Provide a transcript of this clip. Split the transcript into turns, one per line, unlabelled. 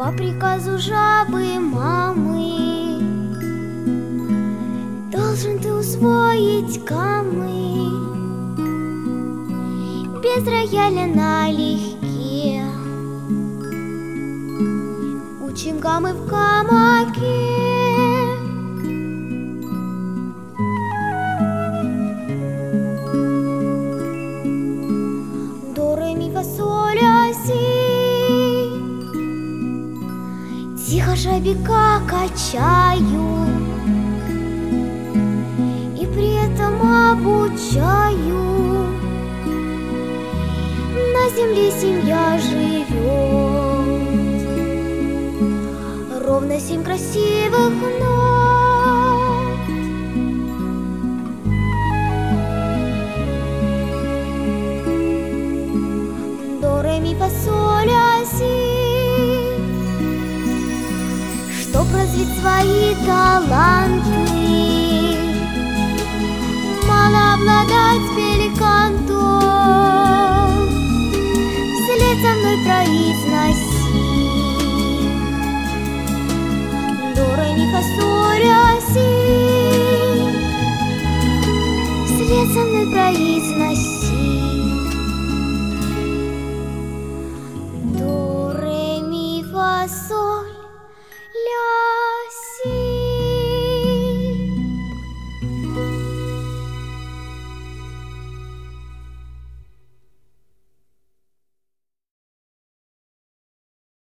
По приказу жабы мамы должен ты усвоить камы. Без рояля налегке учим гаммы в гамаке. До, ре, ми, фа, соль, ля, си. Тихо жабика качаю и при этом обучаю. На земле семья живет, ровно 7 красивых нот. До, ре, ми, фа, соль, ля, си. Чтоб развить свои таланты, мало обладать пеликантом. Вслед за мной произноси: до, ре, ми, фа, соль, ля, си. Вслед за мной произноси: